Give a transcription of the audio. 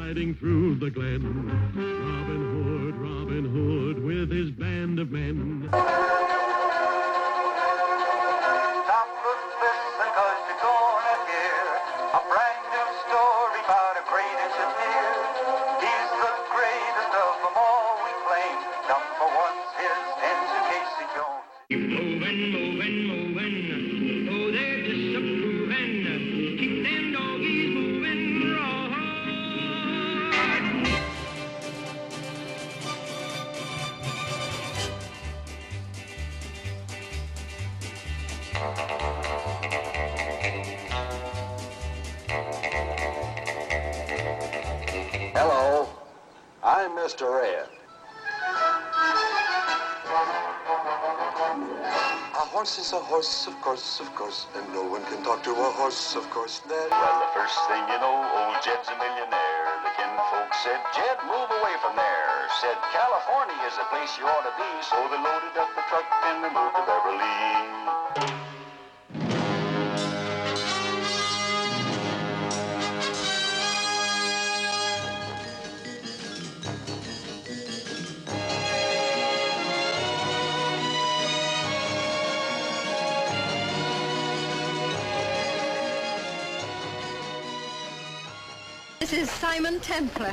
riding through the glen. Robin Hood, with his band of men. Stop, listen, 'cause you're gonna hear a brand new story about a great engineer. He's the greatest of them all we claim. Number one's his engine, Casey Jones. Moving. Oh, they're disapproving. Keep them doggies moving raw. Hello, I'm Mr. Ed. A horse is a horse, of course, and no one can talk to a horse, of course. Well, the first thing you know, old Jed's a millionaire. The kinfolk said, Jed, move away from there. Said, California is the place you ought to be. So they loaded up the truck and they moved to Beverly. This is Simon Templar.